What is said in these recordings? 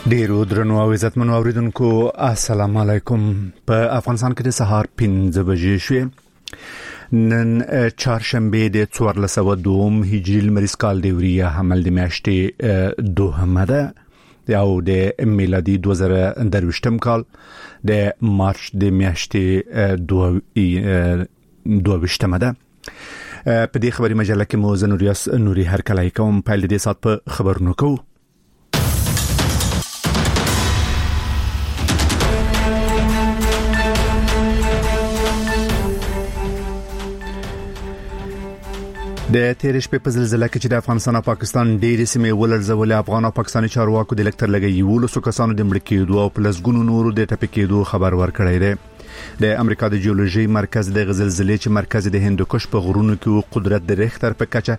ډیرو درنو او عزتمنو اوریدونکو السلام علیکم. په افغانستان کې د سهار 5 بجې شوې. نن چهارشنبه د 1402 هجری لمریز کال د وریه حمل د میاشتې دوهمه ده او د میلادي 2023 کال د مارچ د میاشتې 22مه ده. په دې خبري مجله کې مو زنوریاس نوري هرکلای کوم. په دې سات په خبرونو کوو. د تیر شپې په زلزلہ کې چې د افغانستان او پاکستان ډېرې سیمې ولړزولې، افغان او پاکستاني چارواکو د لکتر لګي ولسو کسانو د مړ کېدو او پلسګونو نورو د ټپي کېدو خبر ورکړی دی. د امریکا د جیولوژي مرکز د زلزلې چې مرکز د هندوکش په غرونو کې قدرت د ریختر په کچه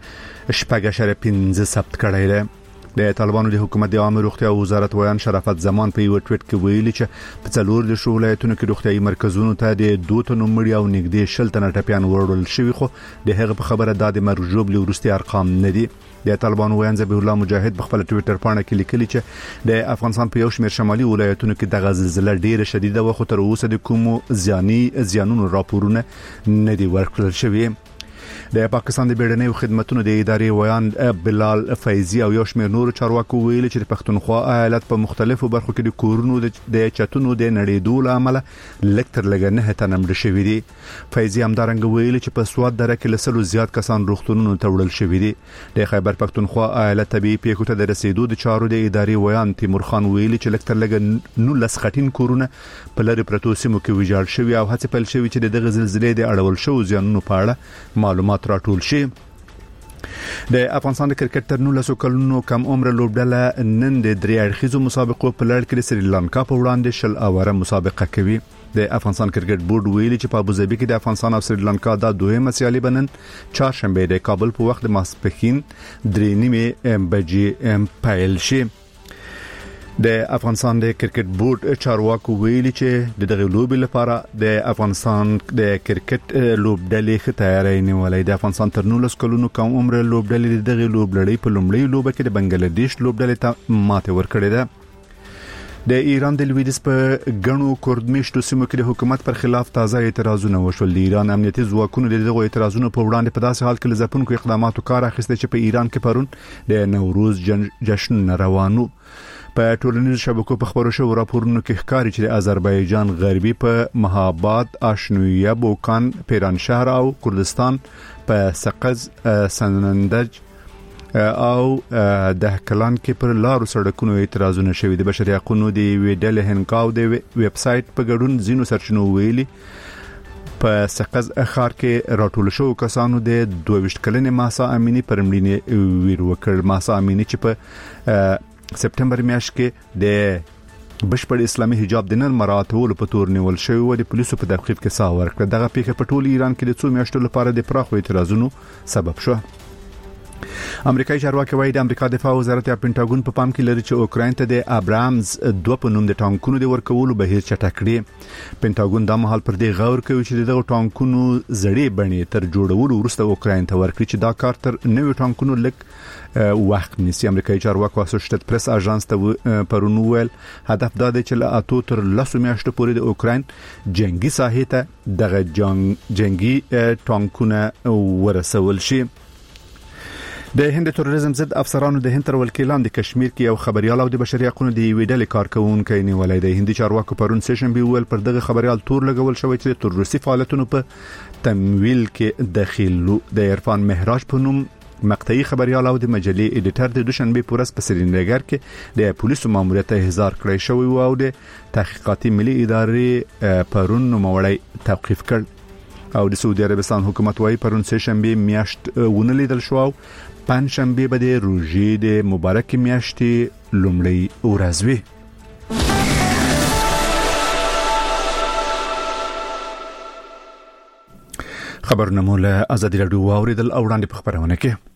6.5 ثبت کړی دی. د طالبانو د حکومت د عامه روغتیا وزارت ویان شرافت زمان په یو ټویټ کې ویلي چې په څلور د ولایتونو کې روغتيایي مرکزونو ته د 2 تنو مړي او نږدې 60 تنه ټپيان وړل شوي، خو د هغه په خبره د مرجوب لورستي ارقام نه دي. د طالبانو ویان ذبیح الله مجاهد په خپل ټویټر باندې کې لیکلي چې د افغانستان په یو شمېر شمالي ولایتونو کې د زلزلې ډېره شدیده و، خو تر اوسه د کومو زیانونو راپورونه نه دي ورکړل شوي. د پاکستان د بیړنیو خدماتو د ادارې ویان بلال فیضی او یو شمېر نور چارواکو ویلي چې د پښتونخوا ایالت په مختلفو برخو کې د کورونو د چتونو د نړیدو لامل لکتر لګنه ته نمړ شوې دي. فیضی همدارنګ ویلي چې په سواد دره کې لسلو زیات کسان روغتونونو ته وړل شوې دي. د خیبر پښتونخوا ایالت طبي پیښو ته د رسیدو د چارو د ادارې ویان تیمور خان ویلي چې لکتر لګ نو لس خټین کورونه په لری پروتو سیمو کې ویجاړ شوی او هڅه پیل شوی چې د زلزلې د اړول شو زیانونو په اړه معلومات راټول شي. د افغانستان د کرکټ تر 19 کلونو کم عمر لوبډله نن د درې اړخیزو مسابقو په لړ کې د سریلانکا په وړاندې شل اوره مسابقه کوي. د افغانستان کرکټ بورډ ویلي چې په ابوظبي کې د افغانستان او سریلانکا د دویمه سیالي بنن چهارشنبه د کابل په وخت د ماسپښین 3:30 بجې پیل شي. د افغانستان د کرکټ بورډ چارواکو ویلي چې د دغه لوبې لپاره د افغانستان د کرکټ لوبډلې ښه تیاری نیولې. د افغانستان تر 19 کلونو کم عمر لوبډلې دغه لوبډلې په لومړی لوبه کې د بنگلاديش لوبډلې ته ماته ورکړې ده. د ایران د لویدیځ په غنو کوردمیشتو سیمو کې د حکومت پر خلاف تازه اعتراضونه وشول. د ایران امنیتي ځواکونو دغه اعتراضونو په وړاندې په داسې حال کې لزپونکو اقداماتو کار اخیسته چې په ایران کې پرون د نوروز جشن روانو. په ټولنیزو شبکو په خبرو شو راپورونو کې ښکاري چې د آذربایجان غربي په مهاباد، آشنویه، بوکان، پیرانشهر او کردستان په سقز، سنندج او د کلان کې پر لارو سړکونو اعتراضونه شوي. د بشري حقوقو د ویډل هنکاو د ویب سټ په ګډون زینو سرچینو ویلي په سقز ښار کې راټول شو کسانو د 22 کلنې ماسا امینی پرمړینه ویر وکړ. ماسا امینی چې په سپټمبر میاشت کې د بشپړ اسلامي حجاب د نن مراتبو په تور نیول شوی و. د پولیسو په تعقیب کې سا ورکړه. دغه پیښه په ټول ایران کې د څو میاشتو لپاره د پراخو اعتراضونو سبب شو. امریکایي چارواکي وايي د امریکا دفاع وزارت یا پینټاګون په پام کې لري چې اوکراین ته د ابرامز 2 په نوم د ټانکونو د ورکولو بهیر چټک کړي. پینټاګون د مهال پر دې غور کوي چې دغه ټانکونو زړې بڼې تر جوړولو وروسته اوکراین ته ورکړي چې دا کار تر نوې ټانکونو لک وخت نیسي. امریکایي چارواکي اسوسییټډ پریس اژانس ته پرون ویل هدف دا دی چې له 8 تر 10 میاشتو پورې د اوکراین جنگي ساحې ته دغه جنگي ټانکونه ورسول شي. د هند تروریزم ضد افسرانو د هند تر وکیلان د کشمیر کې یو خبريال او د بشري حقوقو د ویډل کارکونکو نیولای دی. هندي چارواکو پرون سیشن ویل پر دغه خبريال تور لګول شوی چې تروریستي فعالیتونو په تمویل کې دخیلو. د عرفان مهراج په نوم مقطعي خبريال او د مجلې ایډیټر د دوشنبه پورس په سرینگر کې د پولیسو ماموریت احضار کړی شوی او د تحقیقاتي ملي ادارې پرون نوموړی توقیف کړ. او د سعودي عربستان حکومت وايي پرون سهشنبه میاشت ونلیدل شو او پنځشنبه به د روزي د مبارک میاشتې لومړی ورځ وي. خبرونه مو له ازادي رادیو اوریدل او وړاندې په خبرونه کې.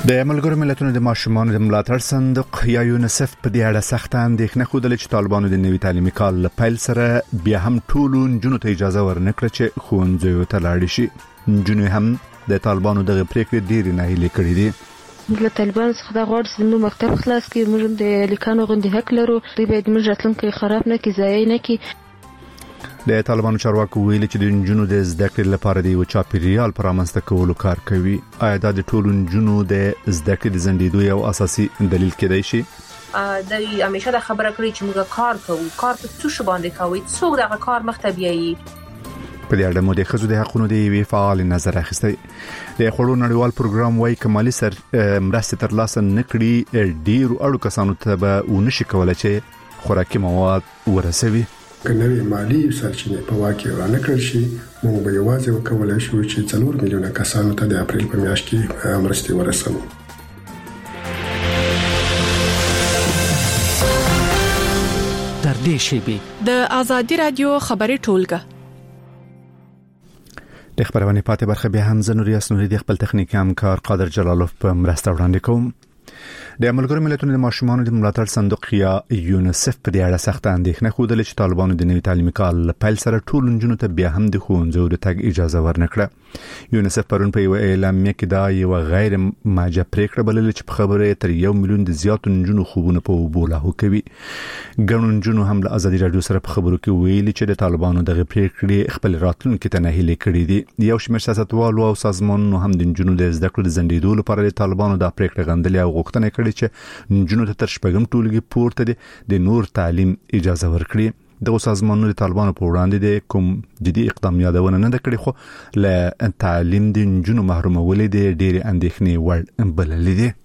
د ملګرو ملتونو د ماشومانو د ملاتړ صندوق یا یونیسف په دې اړه سخت اندېښنه خوده چې طالبانو د نوي تعلیمي کال له پیل سره بیا هم ټول نجونو ته اجازه ورنکړه چې ښوونځیو ته لاړ شي. نجونې هم د طالبانو دغه پریکړې ډېرې ناهیلې کړې دي. د طالبانو څخه دا غواړي چې موږ مکتب خلاص کړي، موږ د لیکانو غوندي حق لرو، دوی باید موږ راتلونکي خراب نه کړي، ضایع نه کړي. د طالبانو چارواکو ویلي چې د نجونو د زده کړې لپاره د یو چاپیریال پر رامنځته کولو کار کوي. آیا دا د ټولو نجونو د زده کړې د ځنډېدو یو اساسي دلیل کېدای شي؟ د همیشه د خبره کړی چې موږ کار کوو، کار په څه شی باندې کوي، څو دغه کار مخته بیایي. په دې اړه مو د ښځو د حقوقو د یوې فعال نظر اخیستی. د خوړو نړیوال پروګرام وايي کمالي سر مرستې ترلاسه نکړي ډیرو اړو کسانو ته به ونشي کولای چې خوراکي مواد ورسوي. کنوي مالی سرچینې په واقع ورانه کړل شي، موږ به یوازې وکولای شو چې 4 میلیونه کسانو ته د اپریل په میاشت کې مرستې ورسوو. تر دې شی د آزادي رادیو خبري ټولګه د خبرونه پاتې برخه به هم زنوري اسنوري د خپل تخنیکی همکار قادر جلالوف په مرسته وړاندې کوم. د ملګرو ملتونو د ماشومانو د ملاتړ صندوق یا یونیسف په دې اړه سخت اندېښنه خوده چې طالبانو د نوي تعلیمي کال له پیل سره ټول نجونو ته بیا هم د ښوونځیو د تګ اجازه ورنکړه. یونیسف پرون په یو اعلامیه کې دا یو غیر ماجه پریکړه بلل چې په خبره تر 1 میلیون د زیاتو نجونو خوبونه په وبوله کوي. ګڼو نجونو هم له آزادي رادیو سره په خبرو کې ویلي چې د طالبانو دغه پریکړې خپل راتلونکي ته ناهیلي کړې دي. یو شمېر سیاستوالو او سازمانونو هم د نجونو د زده کړو د ځنډېدو لپاره د طالبانو د پریکړې غندلې او غوښتنه کړې چې نجونو ته تر شپږم ټولګي پورته د نور تعلیم اجازه ورکړي. دغه سازمانونو د طالبانو په وړاندې د کوم جدي اقدام یادونه نه کړې، خو له تعلیم د نجونو محرومولې د ډېرې اندېښنې وړ بللې دي.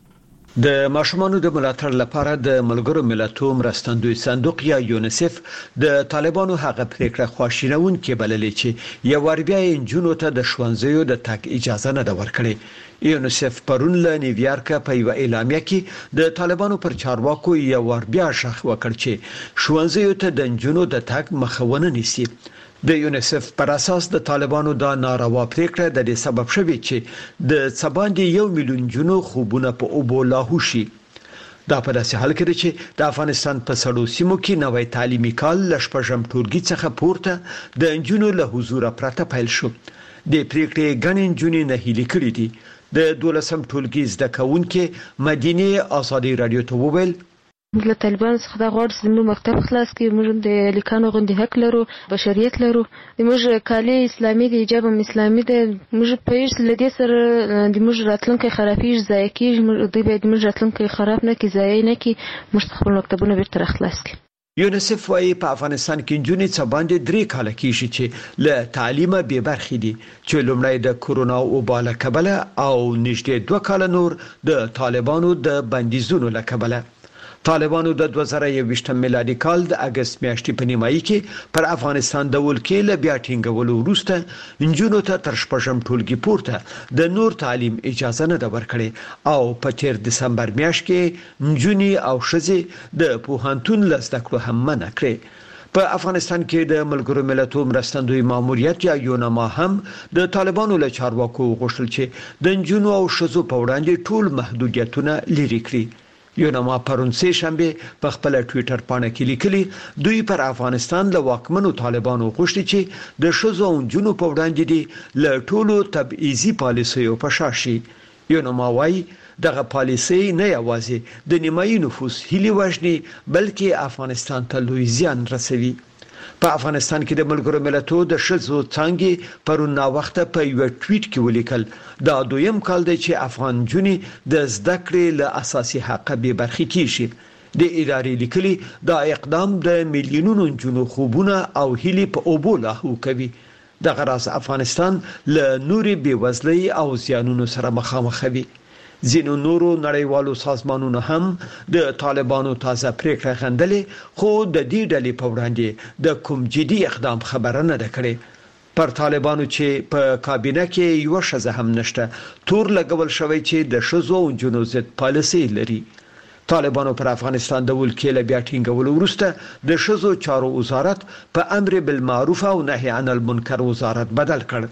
د ماشومانو د ملاتړ لپاره د ملګرو ملتونو مرستندوی صندوق یا یونیسف د طالبانو هغه پریکړه خواشینون کې بللې چې یو ور بیا نجونو ته د ښوونځیو د تګ اجازه نه ورکړي. یونیسف پرون له نیویارک په یو اعلامیه کې د طالبانو پر چارواکو یو ور بیا شخ وکړ چې ښوونځیو ته د نجونو د تګ مخاونه نیسي. د یونیسف پر اساس د طالبانو دا ناروا پریکړه د دې سبب شوی چې د څباندې 1 میلیون جنو خوبونه په اوبو لاهو شي. دا په داسې حال کې چې د افغانستان په سړو سیمو کې نوې تعلیمي کال ل شپږم ټولګي څخه پورته د انجونو له حضور پرته پیل شو. د پریکړې غنن جنې نه هلي کړې دي. د 12م ټولګي زده کوونکې مدینه آزادي رادیو ته وویل د طالبانو څخه دا غواړي چې موږ مکتب خلاص کړي، موږ د لیکانو غوندي حق لرو، بشریت لرو، موږ کالي اسلامي دی، حجاب اسلامي دی، موږ په هیڅ لدې سره د موږ راتلونکي خرابېږي، ضایع کیږي، دوی باید موږ راتلونکي خراب نه کړي، ضایع نه کړي، موږ خپل مکتبونه بیرته خلاص کړي. یونیسف وايي په افغانستان کې نجونې څه باندې 3 کال کېږي چې له تعلیمه بې برخې دي، چې لومړی د کورونا وبا له کبله او نږدې 2 کال نور د طالبانو د بندیزونو له کبله. طالبانو د 2021 میلادي کال د اگست میاشتې په نیمایي کې پر افغانستان د ولکې له بیا ټینګولو وروسته نجونو ته تر شپږم ټولګي پورته د نور تعلیم اجازه نه ورکړي او په 13 دسمبر میاشت کې نجونې او ښځې د پوهنتون لزده کړو هم منع کړې. په افغانستان کې د ملګرو ملتونو مرستندوی ماموریت یا یونما هم د طالبانو له چارواکو غوښتل چې د نجونو او ښځو په وړاندې ټول محدودیتونه لرې کړي. یونما پرون سه شنبه په خپل ټوئیټر باندې کې لیکلي دوی پر افغانستان له واکمنو طالبانو غوښتي چې د شذو او جنو په وړاندې دي له ټولو تبعیضي پالیسیو په شاشي. یونما وايي دغه پالیسي نه یوازې د نیمایي نفوس هلي وژني بلکې افغانستان ته لوی زیان رسوي. په افغانستان کې د ملګرو ملتونو د شذو څنګه پرون نا وخت په یو ټویټ کې ولیکل دا دویم کال دی چې افغان جنې د زده کړې له اساسي حق به برخې کیږي. د ادارې لیکلي دا اقدام د میلیونونو جنو خوبونه او هلي په اوبو لاهو کوي. د غراس افغانستان له نوري بیوزلۍ او زیانونو سره مخامخ وي. ځینو نورو نړیوالو سازمانونو هم د طالبانو تازه پریکړه غندلې، خو د دې ډلې په وړاندې د کوم جدي اقدام خبره نه ده کړې. پر طالبانو چې په کابینه کې یو شزه هم نشته تور لګول شوی چې د شذو او جنو ضد پالیسي لري. طالبانو پر افغانستان د ولکې له بیا ټینګولو وروسته د شذو چارو وزارت په امر بالمعروف او نهي عن المنکر وزارت بدل کړ.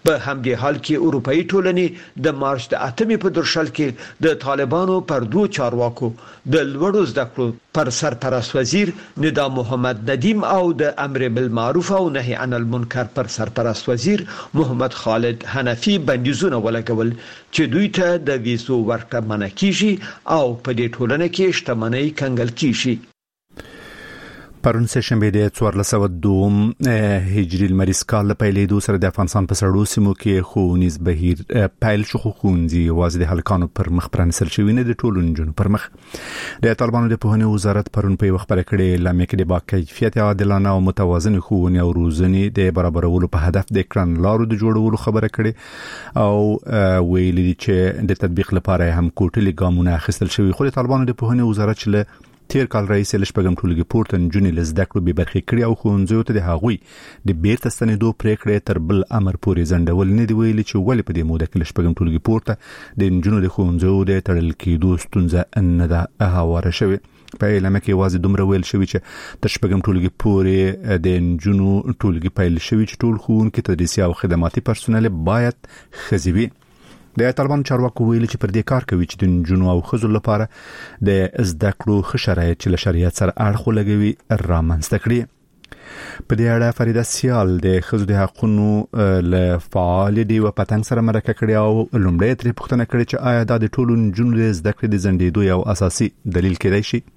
په همدې حال کې اروپאי ټولنې د مارچ د 8 په درشل کې د طالبانو پر دوه چارواکو د لوړو زده کړو پر سرپرست وزیر ندا محمد ندیم او د امر بالمعروف او نهي عن المنکر پر سرپرست وزیر محمد خالد حنفي بندیزونه ولګول چې دوی ته د ویزو ورکړه منع کیږي او په دې ټولنه کې شتمنۍ کنګل کیږي. پرون سه شنبه د 1402 هجری المریض کال په لیدو سره د افغانستان په سړو سیمو کې خونیز بهیر پایل شو خونځي واځي د هلکانو پر مخ پرانسل شوی نه د ټولو جنونو پر مخ. د طالبانو د پوهنې وزارت پرون په وخت پر کړي لامه کې د با کیفیت عادلانه او متوازن خونې او روزنې د برابرولو په هدف د کړن لارو د جوړولو خبره کړي او ویلي چې د تطبیق لپاره هم کوټلي ګامونه اخیستل شوی. خو د طالبانو د پوهنې وزارت چې تیر کال رئیس لشپګم ټولګي پورته جنې لزده کړو به برخې کړی او خونځو ته د هغوی د بیرته ستنېدو پریکړې تر بل امر پورې ځنډول نه دی ویلي چې ولې په دې موده کې لشپګم ټولګي پورته د جنونو د خونځو د تړل کېدو ستونزه نه ده هواره شوی. په اعلان کې واځي دومره ویل شوی چې د شپږم ټولګي پورې د جنونو ټولګي پیل شوی چې ټول ښوونکي تدریسي او خدماتي پرسونل باید خزيوي. د طالبان چارواکو ویلي چې پر دې کار کوي چې د جنونو او خزو لپاره د زده کړو ښه شرایط چې له شریعت سره اړخ لګوي رامنځته کړي. په دې اړه فریده سیال د خزو د حقوقو له فعال دی و پتنګ سره مرکه کړي او لومړی ترې پوښتنه کړې چې آیا دا د ټولو جنونو د زده کړې د ځنډېدو یو اساسي دلیل کېدای شي؟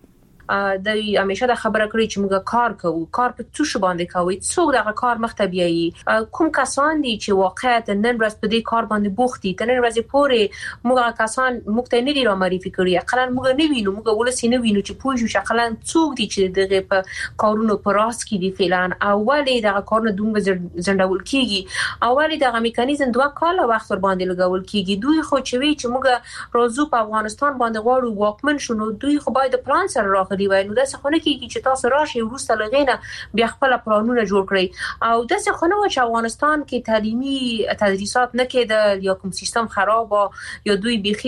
د همیشه د خبره کړی چې موږ کار کوو، کار په څه شو باندې کوي، څوک دغه کار مخته بیایي، کوم کسان دي چې واقعیت نن ورځ په دې کار باندې بوخت دي. تر نن ورځې پورې موږ کسان موږ ته نه دي را معرفي کړي، اقلا موږ نه وینو، موږ ولسی نه وینو چې پوه شو چې اقلا څوک دي چې دغه په کارونو پر راس کې دي فعلا اولی دغه کارونه دومره ځنډول کیږي، اولی دغه میکانیزم 2 کال وخت ور باندې لګول کیږي. دوی خو چې وی چې موږ روزو په افغانستان باندې غواړو واکمن شونو، دوی خو باید پلان سره راغلي وای. نو داسې خونه کیږي چې تاسو راشي ورسته لغینه بیا خپل پلانونه جوړ کړئ او داسې خونه و چې افغانستان کې تعلیمي تدریسات نه کېده یا کوم سیستم خراب یا دوی بيخي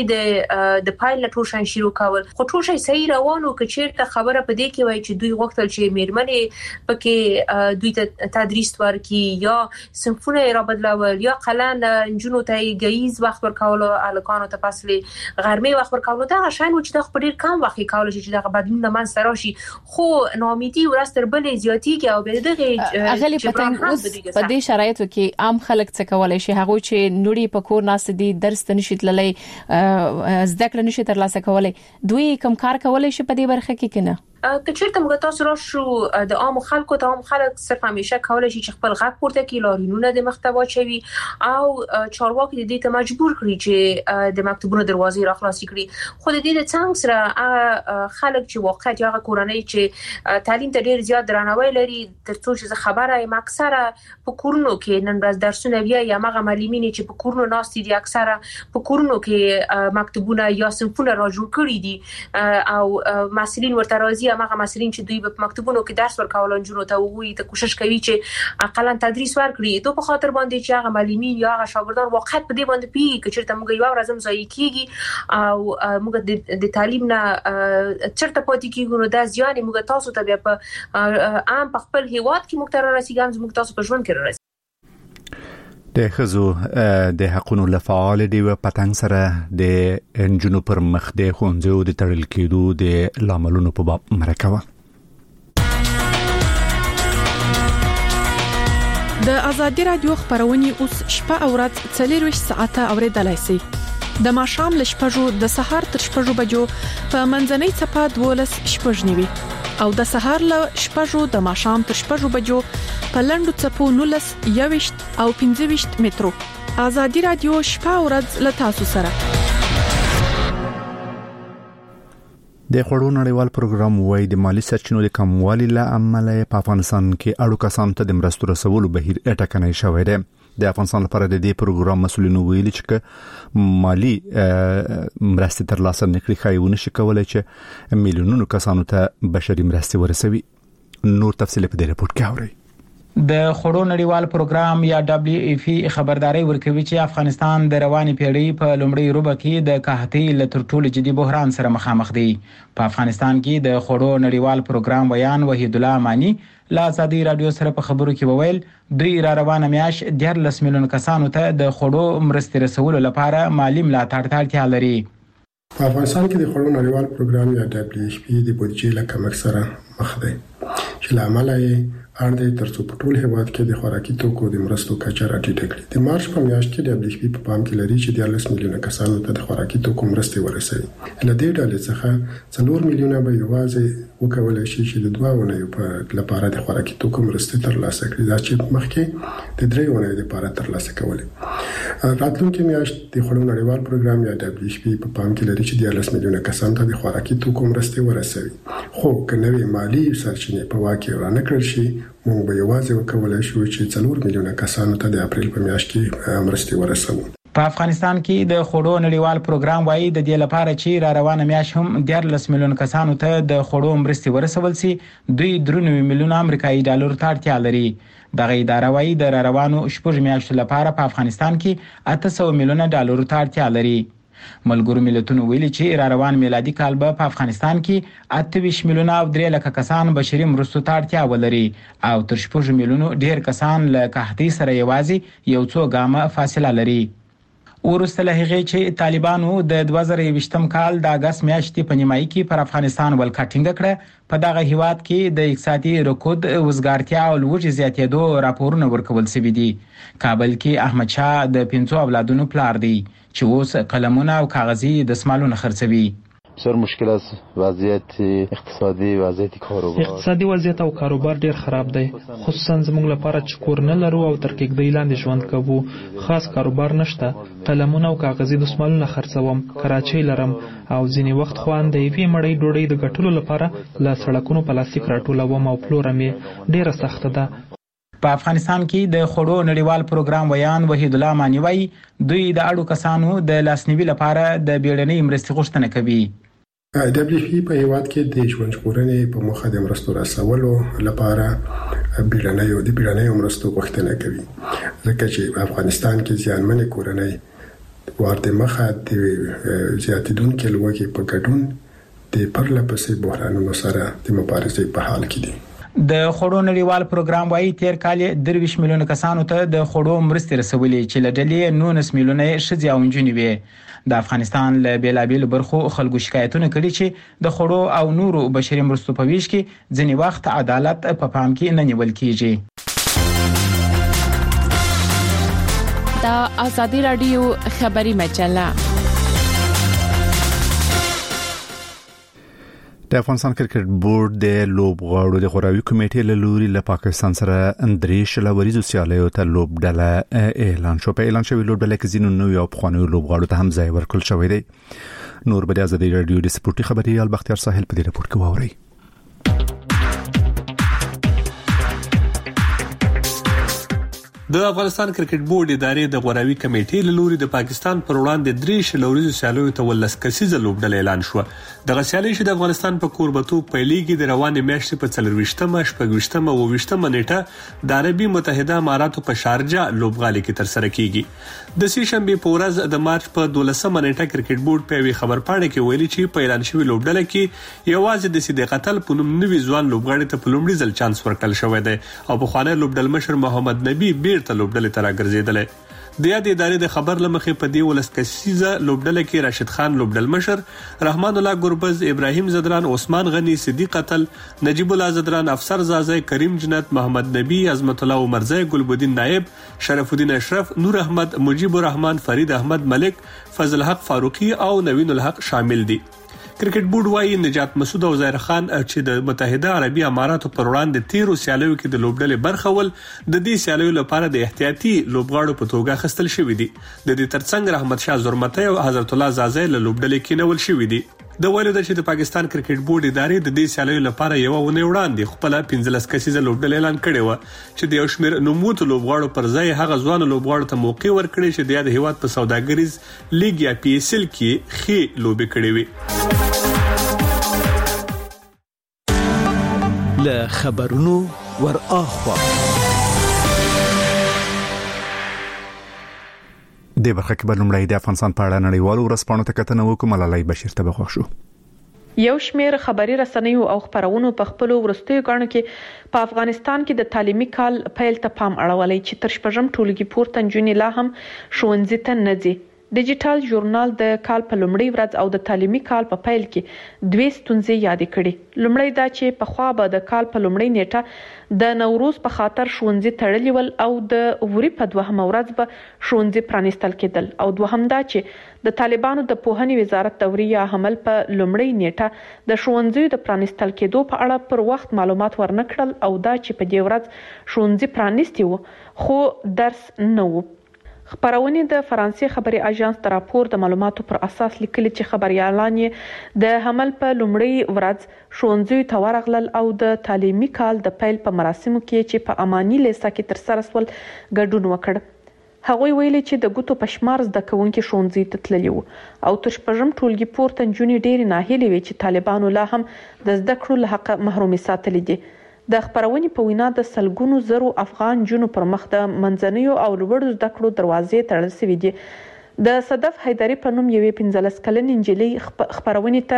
د پایلټ روشن شروع کول. خو ټول شي صحیح روانو که چیرته خبره په دې کې وای چې دوی وختل چې میرمنې پکې دوی ته تدریس ورکي یا صنفونه را بدلول یا قلن جنونو ته گیز وخت ورکول الکانو ته پسلې غرمه وخت ورکول. دا شاین و چې د خپل کم وخت کول چې د بدلون من سره شي، خو ناامیدي ورستر بلې زیاتیږي او به دغه اغلی پتنګ اوس په دې شرایطو کې عام خلک څه کولای شي؟ هغه چې نوري په کور ناس دي درس نشي تللی زده کړه نشي ترلاسه کولای، دوی کوم کار کولای شي په دې برخه کې کنه؟ کچېرته موږ تاسو راشو د عام خلکو ته عام خلک صرف همیشه کولای شي چې خپل غږ پورته کړي، لارینونه د محتوا چوي او چارواکي د دې ته مجبور کړي چې د مکتبونو دروازې را خلاصې کړي. خو د دې د څنګه سره خلک چې واقعیت هغه کورنۍ چې تعلیم ته ډیر زیات درناوی لري، ترڅو چې خبره یم اکثره په کورونو کې نن ورځ درسونه بیا یا مغه معلمین چې په کورونو ناست دي اکثره په کورونو کې مکتبونه یا صنفونه را جوړ کړي دي او مسؤلین ورته راځي هغه مسلین چې دوی په مکتبونو کې درس ورکول جنونو ته وغوي ته کوشش کوي چې اقلا تدریس ورکړي. دوی په خاطر باندې چې هغه معلمین یا هغه شاګردان واقعیت په دې باندې پیږي چې چیرته موږ یو ورځم ځای کیږي او موږ د تعلیم نه چیرته پاتې کیږو. نو دا ځان موږ تاسو ته بیا په عام په خپل هیواد کې موږ تر رسیدم موږ تاسو په ژوند کې راځي. د خزو د حقوقو لفعال دی و پتنګ سره د انجنونو پر مخ د خونځو د تړل کېدو د لاملونو په باب مرکه. د ازادي رادیو خبرونه اوس شپه او ورځ 24 ساعته اوریدلای شئ. د ماښام ل شپږو د سهار تر شپږو بجو په منځنۍ چپه 12 شپږنیوي او د سهار ل شپږو د ماښام تر شپږو بجو په لندو چپو 19 21 او 15 مترو. ازادي رادیو شپه او ورځ ل تاسو سره. د خړو نړیوال پروګرام وای د مالی سرچینو د کموالي له امله په افغانستان کې اړو کسانو ته د مرستو رسولو بهیر اټکنای شوی دی. د افغانستان لپاره د دې پروګرام مسولینو ویلي چې مالی مرستې تر لاسه نکړي خایونه شي کولای چې میلیونونو کسانو ته بشري مرستې ورسوي. نور تفصیل په دې رپورت کې اورئ. د خړو نړیوال پروګرام یا WFP خبرداري ورکوي چې افغانستان د رواني پیړۍ په لومړۍ روبه کې د قحطۍ له تر ټولو جدي بحران سره مخامخ دی. په افغانستان کې د خړو نړیوال پروګرام ویان وحید الله امانی لا ازادي رادیو سره په خبرو کې وویل دوی را روانه میاش 14 میلیون کسانو ته د خوړو مرستې رسولو لپاره مالی ملاتړ ته اړتیا لري. په افغانستان کې د خوړو نړیوال پروګرام یا WFP د بودیجې له کمښت سره مخ دی چې لامل یې اړ دی ترڅو په ټول هیواد کې د خوراکي توکو د مرستو کچه راټیټه کړي. د مارچ په میاشت کې WFP په پام کې لري چې 14 میلیونه کسانو ته د خوراکي توکو مرستې ورسوي. له دې ډلې څخه 4 میلیونه به یوازې وکولای شي چې د 2 اونیو په لپاره د خوراکي توکو مرستې ترلاسه کړي، دا چې مخکې د 3 اونیو لپاره ترلاسه کولې. راتلونکي میاشت د خوړو نړیوال پروګرام یا WFP په پام کې لري چې 14 میلیونه کسانو ته د خوراکي توکو مرستې ورسوي. خو کنوي مالی سرچینې په واقع ورانه کړل شي، موږ به یوازې وکولای شو چې 4 میلیونه کسانو ته د اپریل په میاشت کې مرستې ورسوو. په افغانستان کې د خوړو نړیوال پروګرام وايي د دې لپاره چې را روانه میاشت هم 14 میلیون کسانو ته د خوړو مرستې ورسول سي، دوی 3 میلیون امریکایي ډالر ته اړتیا لري. دغه اداره وايي د را روانو شپږ میاشتو لپاره په افغانستان کې 800 میلیون ډالر ته اړتیا لري. ملګرو ملتونو ویلي چې را روان میلادي کال به په افغانستان کې 28 میلیونه او 3 لک کسان بشري مرستو ته اړتیا ولري او تر 6 میلیونو ډیر کسان له قحطۍ سره یوازې یو څو ګامه فاصله لري. ورسته له هغې چې طالبانو د 2020 کال د اگست میاشتې په نیمایي کې پر افغانستان ولکټینګ کړه، په دغه هیواد کې د اقتصادي رکود، وزګارتیا او لوږې زیاتېدو راپورونه ورکول شوي دي. کابل کې احمد شاه د 5 اولادونو پلار دی چې اوس قلمونه او کاغذي دستمالونه خرڅوي. بسیار مشکل است وضعیت اقتصادي، وضعیت کاروبار. اقتصادي وضعیت او کاروبار ډیر خراب دی، خصوصا زموږ لپاره چې کور نه لرو او تر کېږدۍ لاندې ژوند کوو. خاص کاروبار نشته، قلمونه او کاغذي دستمالونه خرڅوم، کراچۍ لرم او ځینې وخت خو ان د یوې مړۍ ډوډۍ د ګټلو لپاره له سړکونو پلاستیک راټولوم او پلوره مې ډیره سخته ده. په افغانستان کې د خوړو نړیوال پروګرام ویان وحید الله مانی وایي دوی د اړو کسانو د لاسنیوي لپاره د بیړنۍ مرستې غوښتنه کوي. WFP په هیواد کې د ژوند ژغورنې په موخه د مرستو رسولو لپاره بیړنۍ مرستو غوښتنه کوي، ځکه چې په افغانستان کې زیانمنې کورنۍ ورته مخه د زیاتېدونکو لوږې په ګډون د پرله پسې بحرانونو سره د مبارزې په حال کې دي. د خوړو نړیوال پروګرام وايي تیر کال 23 میلیون کسانو ته د خوړو مرستې رسولې چې له ډلې 19 میلیونه ښځې او نجونې وې. د افغانستان له بیلابیلو برخو خلکو شکایتونه کړي چې د خوړو او نورو بشري مرستو په ویش کې ځینې وخت عدالت په پام کې نه نیول کیږي. دا ازادي رادیو خبري مجله. د افغانستان کرکټ بورډ د لوبغاړو د غوراوي کمیټې له لوري له پاکستان سره اندرې شلوریزو سیالیو ته لوبډله اعلان شو. په اعلان شوی لوبډله کې ځینو نوو او پخوانیو لوبغاړو ته هم ځای ورکړل شوی دی. نور به د ازادي رادیو د سپورتي خبري البختیار ساحل په دې راپور کې واوري. د افغانستان کرکټ بورډ ادارې د غوراوي کمیټې له لوري د پاکستان پر وړاندې 3 شلوریزو سیالیو ته 13 کسیزه لوبډله اعلان شو. د غسیالي چې د افغانستان په کوربتو پیلېږي د روانې میاشتې په 24مه، 25مه او 28مه نیټه د عربي متحده اماراتو په شارجه لوبغالي کې تر سره کیږي. د سې شنبه په ورځ د مارچ په 12مه نیټه کرکټ بورډ په وی خبرپاڼه کې ویلي چې په اعلان شوی لوبډله کې یوازې د صدیق قتل په نوم نوي ځوان لوبغاړي ته په لومړي ځل چانس ورکړل شوی دی او په خوانه لوبډل مشر محمد نبی بیرته لوبډلې ته راګرځیدل. د یاد ادارې د خبر لمخې په دې 13 کسیزه لوبډله کې راشد خان لوبډل مشر، رحمان الله ګربز، ابراهیم زدران، عثمان غنی، صدیق قتل، نجیب الله زدران، افسر زازی، کریم جنت، محمد نبی، عظمت الله عمرزی، ګلبدین نائب، شرف الدین اشرف، نور احمد، مجیب الرحمن، فرید احمد ملک، فضل حق فاروقی او نوین الحق شامل دي. کرکټ بورډ وايي نجات مسعود او زهیر خان چې د متحده عربي اماراتو پر وړاندې 13 سیالیو کې د لوبډلې برخه ول د دې سیالیو لپاره د احتیاطي لوبغاړو په توګه خستل شوی دي. د دې ترڅنګ رحمت شاه زرمتی او حضرت الله زازی له لوبډلې کې نول شوی دي. د ویلو د چې د پاکستان کرکټ بورډ ادارې د دې سیالیو لپاره یو ونه وړاندې خپل 15 کسیزه لوبډلې اعلان کړي و چې د یو شمېر نوموتو لوبغاړو پر ځای هغه ځوان لوبغاړو ته موقع ورکړي چې د هیواد په سوداګریز لیګ یا PSL کې خې لوبې کړې وي. له خبرونو ور اخوا د برخه کې بلومړی د افغانستان په اړه نړیوالو ورځپاڼو ته کتنه وکړو. ملالۍ بشیر ته بخښو. یو شمېر خبري رسنیو او خبرونو په خپل ورستیو غاڼو کې په افغانستان کې د تعلیمي کال پیل ته پام اړولای چې تر شپږم ټولګي پورته نجونې لا هم ښوونځي ته نه ځي. ډیجیټل ژورنال د کال په لومړۍ ورځ او د تعلیمي کال په پیل کې دوه ستونزې یادې کړې. لومړی دا چې په خوا به د کال په لومړۍ نیټه د نوروز په خاطر ښوونځي تړلي ول او د وری په دوهمه ورځ به ښوونځي پرانیستل کېدل، او دوهم دا چې د طالبانو د پوهنې وزارت دوري یا حمل په لومړۍ نیټه د ښوونځیو د پرانیستل کېدو په اړه پر وخت معلومات ورنکړل، او دا چې په دې ورځ ښوونځي پرانیستي وو خو درس نه وو. خبرونه د فرانسې خبري اژانس د راپور د معلوماتو پر اساس لیکلي چې خبريالان د حمل په لومړۍ ورځ ښوونځیو ته ورغلل او د تعلیمي کال د پیل په مراسمو کې چې په اماني لیسا کې تر سره سول ګډون وکړ. هغوی ویلي چې د ګوتو په شمار زده کوونکي ښوونځي ته تللي وو او تر شپږم ټولګي پورته نجونې ډېرې ناهیلې وې چې طالبانو لا هم د زده کړو له حق محرومي ساتلي دي. د خبرونې په وینا د سلګونو زرو افغان جنو پر مخ د منځنیو او لوړو زده کړو دروازې تړل شوې دي. د صدف حیدری په نوم یوې 15 کلنې نجلۍ خبرونې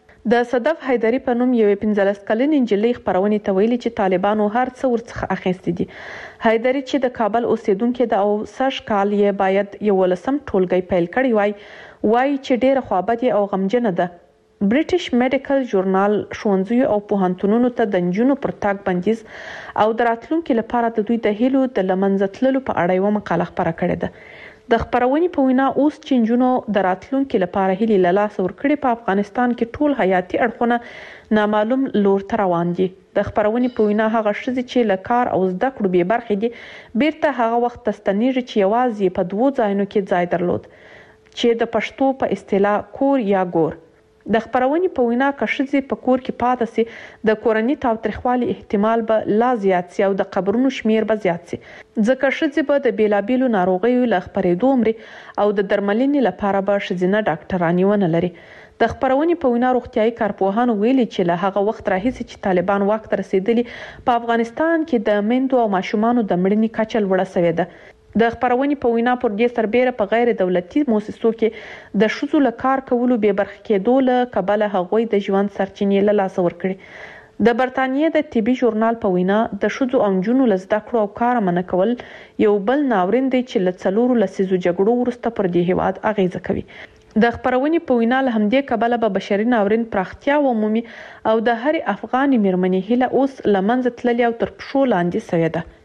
خبرونې ته ویلي چې طالبانو هر څه ورڅخه اخیستي دي. حیدری چې د کابل اوسیدونکو د او سش کال یې باید یو ولسم ټولګي پیل کړی وای چې ډېره خوابدي او غمجنه ده. برټیش میډیکل ژورنال ښوونځیو او پوهنتونونو ته د نجونو پر تاګ بندیز او د راتلونکو لپاره د دوی د هیلو د لمنځه تللو په اړه یو مقاله خپره کړې ده. د خبرونې په وینا اوس چې نجونو د راتلونکو لپاره هیلې له لاسه ورکړي، په افغانستان کې ټول حیاتي اړخونه نامعلوم لور ته روان دي. د خبرونې په وینا هغه ښځې چې له کار او زده کړو بې برخې دي بیرته هغه وخت ستنېږي چې یوازې په دوو ځایونو کې ځای درلود، چې د پښتو په اصطلاح کور یا ګور. د خبرونې په وینا که ښځې په کور کې پاتې سي د کورنۍ تاوتریخوالي احتمال به لا زیات سي او د قبرونو شمیر به زیات سي، ځکه ښځې به د بیلابیلو ناروغیو له خپرېدو مري او د درملنې لپاره به ښځینه ډاکټرانې ونه لري. د خبرونې په وینا روغتیايي کارپوهانو ویلي چې له هغه وخت راهیسې چې طالبان واک ته رسیدلي په افغانستان کې د میندو او ماشومانو د مړینې کچه لوړه شوې ده. د خبرونې په وینا پر دې سربېره په غیر دولتي مؤسسو کې د ښځو له کار کولو بې برخې کېدو له کبله هغوی د ژوند سرچینې له لاسه ورکړي. د برتانیې د طبي ژورنال په وینا د ښځو او نجونو له زده کړو او کار منع کول یو بل ناورین دی چې له 4 لسیزو جګړو وروسته پر دې هیواد اغیزه کوي. د خبرونې په وینا له همدې کبله به بشري ناورین پراختیا ومومي او د هر افغان میرمنې هیله اوس لمنځه تللې او تر پښو لاندې شوې ده.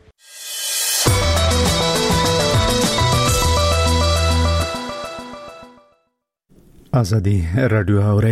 ازادي رادیو اوري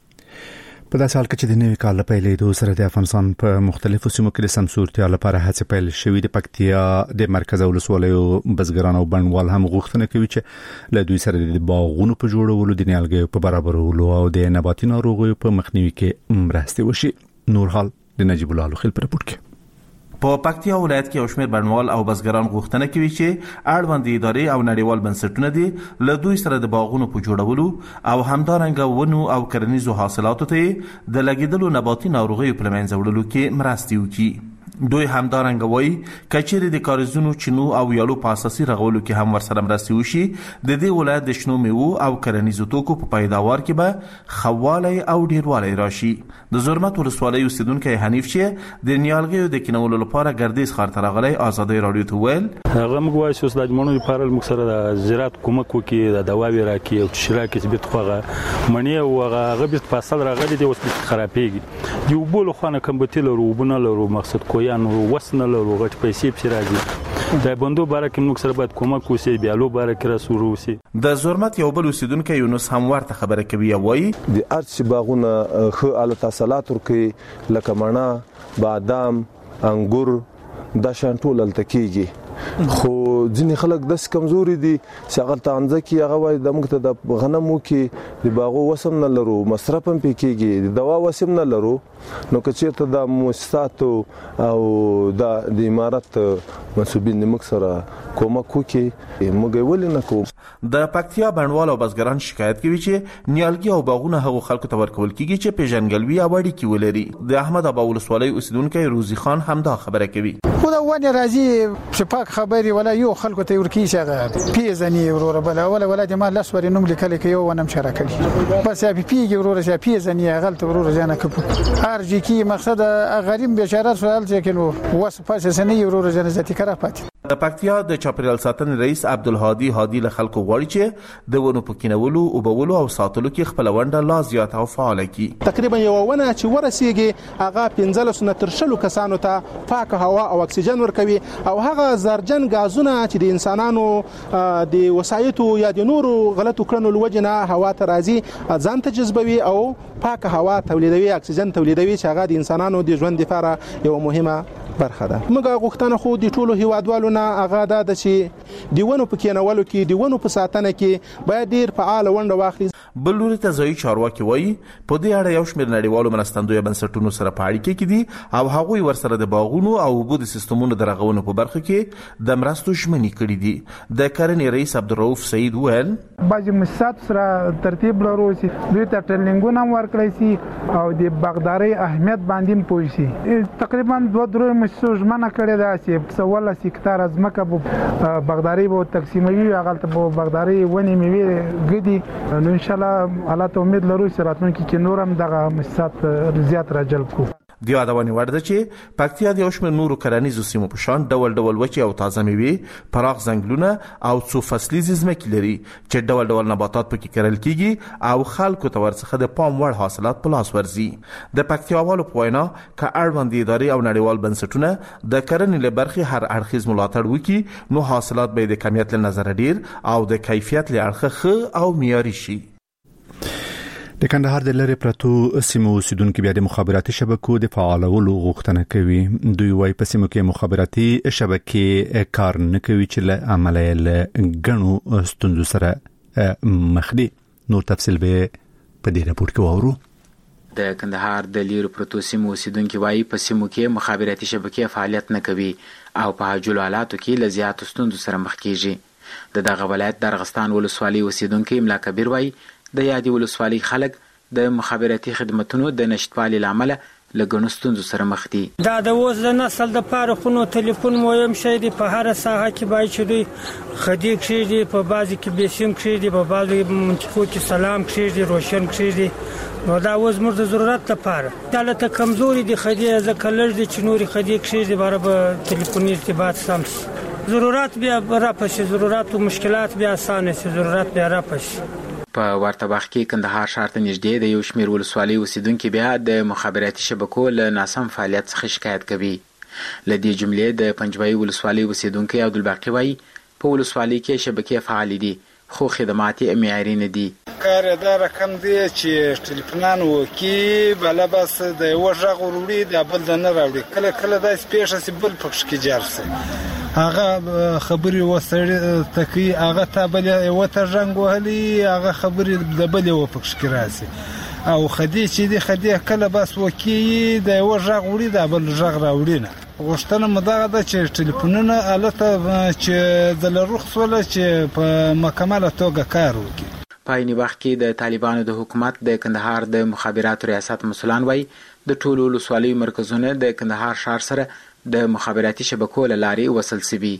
په داسې حال کې چې د نوي کال په پیلېدو سره د افغانستان په مختلفو سیمو کې د سمسورتیا لپاره هڅې پیل شوې د پکتیا د مرکز ولسوالیو بزګران او بڼوال هم غوښتنه کوي چې له دوی سره د باغونو په جوړولو د نیالګیو په برابرولو او د نباتي ناروغیو په مخنیوي کې مرسته وشي. نور حال د نجیب الله لوخیل پر رپورت کې په پکتیا ولایت کې اوشمیر بڼوال او بزګران غوښتنه کوي چې اړوند ادارې او نړیوال بنسټونه دي له دوی سره د باغونو په جوړولو او همدارنګه ونو او کرنیزو حاصلاتو ته د لګیدلو نباتي ناروغیو په منځ وړلو کې مرسته وکړي. دوی همدارنګه وایي کچېرې د کاریزونو چینو او یالو په اساسي رغولو کې هم ورسره مرسته وشي د دې ولایت د شنو میوو او کرنیزو توکو په پیداوار کې به خواله او ډیروالی راشي. د زرمت ولسوالۍ اوسیدونکی حنیف چې د نیالګیو د کینولو لپاره ګردیز ښار ته راغلی ازادي رادیو ته ویل هغه موږ وایو چې د مونږ لپاره موږ سره د زراعت کومک وکړي د دواوی راکړي او چې راکړي بیت خوغه منی او هغه بیت فاصل راغلي دی اوس خرابېږي دی وبول خو نه کمبتل ورو وبنه لرو مقصد کوی نو وسنه لرو غټ پیسې په راځي د بندو بارکه موږ سره باید کومک وسی بیالو بارکه رسورو وسی. د زرمت یو بل اوسیدونکو یونس هم ورته خبره کوي وایي د ارچ باغونه خو اله تحصیلات ورکي لکه مڼه بادام انګور د شانټول التکیږي خو ځینې خلک د کمزوري دي چې هغه تانځه کې هغه وای د موږ ته د غنمو کې د باغو وسم نه لرو مصرف هم پکېږي د دوا وسم نه لرو نو که چیرته د مؤسسات او د امارات مسؤلین موږ سره کومک وکړي موږ ولې نه کوو. د پکتیا بڼوال او بزګران شکایت کوي چې نیالګي او باغونه هغو خلکو ته ورکول کیږي چې پیژنګلوي او اړیکې ولري. د احمد ابا ولسوالۍ اوسیدونکو روزي خان هم دا خبره کوي. خو دا ونه راځي چې پاک خبري ولا یو خلکو ته ورکی شغه پیزنی ورور بل ولا د ما لاسوري نوم لیکل کې یو ونم شراکړي بس یا پیږي ورور شه پیزنی غلط ورور جنا کپ هر جی کی مقصد غریب بیچاره سوال چې کینو وس پس سنې ورور جنا ذاتی کرا پات د پکتیا د چاپریال ساتنې رئیس عبدالهادي هادي له خلکو غواړي چې د ونو پکینولو او بولو او ساتلو کې خپل ونډه لا زیات او فعال کړي. تقریبا یو ونه چې ورسیږي هغه 15 نه تر 20 کسانو ته پاک هوا او اکسیجن ورکوي او هغه زرجن غازونه چې د انسانانو د وسایتو یا د نورو غلطو کړنو لوجنه هوا ته راځي ځان ته جذبوي او پاک هوا تولیدوي اکسیجن تولیدوي چې هغه د انسانانو د ژوند لپاره یو مهمه برخه ده. موږ غوښتنه خو د ټولو هیوادوالو نه هغه ده چې د ونو په کینولو کې د ونو په ساتنه کې باید ډیر فعال ونډه واخلي. بل لوري ته ځای چارواکي وایي په دې اړه یو شمېر نړیوالو مرستندوی بنسټونو سره په اړیکه کې دي او هغوی ورسره د باغونو او اوبو د سیستمونو د رغونې په برخه کې د مرستو ژمنې کړې دي. د کرنې رئیس عبدالرؤف سعید ویل بعضې مؤسسات سره ترتیب لرو چې دوی ته ټریننګونه هم ورکړی سي او د باغدارۍ اهمیت باندې هم پوه سي. تقریبا 2-3 مؤسسو ژمنه کړې ده چې 14 هکتاره ځمکه به باغدارۍ به تقسیموي هغلته به باغدارۍ ونې میوې ږدي نو انشاءالله الله ته امید لرو چې راتلونکي کې نور هم دغه مؤسسات زیات راجلب کړو. د یادونې وړ ده چې پکتیا د یو شمېر نورو کرنیزو سیمو په شان ډول ډول وچې او تازه میوې پراخ ځنګلونه او څو فصلیزې ځمکې لري چې ډول ډول نباتات پکې کرل کیږي او خلکو ته ورڅخه د پام وړ حاصلات په لاس ورځي. د پکتیاوالو په وینا که اړوندې ادارې او نړیوال بنسټونه د کرنې له برخې هر اړخیز ملاتړ وکړي نو حاصلات به د کمیت له نظره ډیر او د کیفیت له اړخه ښه او معیاري شي. د کندهار د لری پرتو سیمو اوسیدونکو بیا د مخابراتي شبکو د فعالولو غوښتنه کوي. دوی وايي په سیمو کې مخابراتي شبکې کار نه کوي چې له عملیه له غنو ستونزو سره مخ دي. نور تفصیل به په دې راپور کې وورو. د کندهار د لری پرتو سیمو اوسیدونکو وايي په سیمو کې مخابراتي شبکې فعالیت نه کوي او په حاجل حالاتو کې له زیات ستونزو سره مخ کیږي. د دغه ولایت د ارغستان ولسوالۍ اوسیدونکو املا کبیر وايي د یادې ولسوالۍ خلک د مخابراتي خدماتونو د نشټوالي لامل له ګڼو ستونزو سره مخ دي. دا د اوس د نسل د پاره خونو ټلیفون مهم شی دی په هر ساحه کې باید چې دوی خدي کړي په بعضي کې بیسیم کړي په بعضي منطقو کې سلام کړي روشن کړي نو دا اوس موږ د ضرورت لپاره دلته کمزوري دي خدي ځکه لږ دي چې نوري خدي کړي باره به ټلیفوني ارتباط سم ضرورت بیا راپسې ضرورت او مشکلات بیا اسانه شي ضرورت بیا راپسې. په ورته وخت کې کندهار ښار ته نږدې د یو شمېر ولسوالۍ اوسیدونکو بیا د مخابراتي شبکو له ناسم فعالیت څخه شکایت کوي. له دې جملې د پنجوایي ولسوالۍ اوسیدونکو عبدالباقي وايي په ولسوالۍ کې شبکې فعال دي خو خدمات یې معیاري نه دي. کار دا رقم دی چې ټلیفونان وکي بل بس د یو ژغ وروړي د بل نه راوړي کله کله دا سپیشه سی بل پکښ کې جار سي هغه خبري وسړي تکي هغه تابل یو ته رنگ وهلي هغه خبري د بل یو پکښ کې راځي او خدي چې دی خدي کله بس وکي د یو ژغ وړي د بل ژغ راوړي نه غوښتنه مدغه د چې ټلیفونونه الته چې د لرخص ولا چې په مکمله توګه کار وکړي. په عین وخت کې د طالبانو د حکومت د کندهار د مخابراتو ریاست مسولان وايي د ټولو ولسوالۍ مرکزونه د کندهار ښار سره د مخابراتي شبکو له لارې وصل سوي.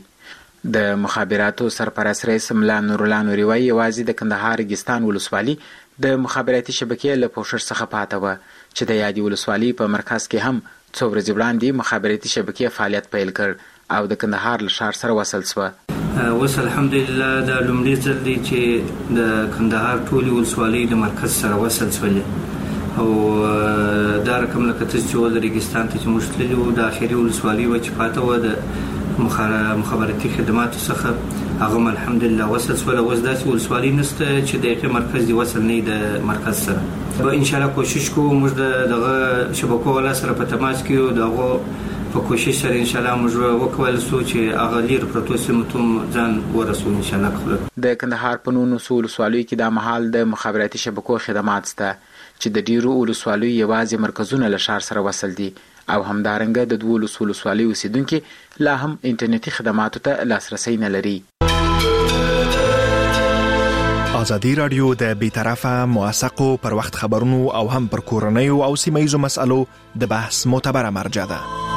د مخابراتو سرپرست رئیس ملا نور الله نوري وايي یوازې د کندهار ګستان ولسوالۍ د مخابراتي شبکې له پوښښ څخه پاتې وه چې د یادې ولسوالۍ په مرکز کې هم څو ورځې وړاندې مخابراتي شبکې فعالیت پیل کړ او د کندهار له ښار سره وصل شوه. اوس الحمدلله د لومړي ځل دی چې د کندهار ټولې ولسوالۍ د مرکز سره وصل شولې او دا رقم لکه چې ول ریګستان ته چې موږ تللي وو د اخري ولسوالۍ و چې پاته وه د مخابراتي خدماتو څخه هغه الحمدلله وصل شول. اوس داسې ولسوالۍ نشته چې د هغې مرکز دی وصل نه د مرکز سره. به انشاءالله کوشش کوو موږ دغه شبکو والا سره په تماس کې یو د هغو په کوشش سره انشاءالله موږ وکولی سو چې هغه لرې پرتو سیمو ته ځان ورسو انشاءالله. د کندهار په 19 ولسوالیو کې دا مهال د مخابراتي شبکو خدمات شته چې د ډیرو ولسوالیو یوازې مرکزونه له ښار سره وصل دي او همدارنګه د 12 ولسوالیو اوسیدونکي لا هم انټرنیټي خدماتو ته لاسرسی نه لري. ازادي رادیو د بیطرفه موثقو پر وخت خبرونو او هم پر کورنیو او سیمه ییزو مسالو د بحث معتبره مرجع ده.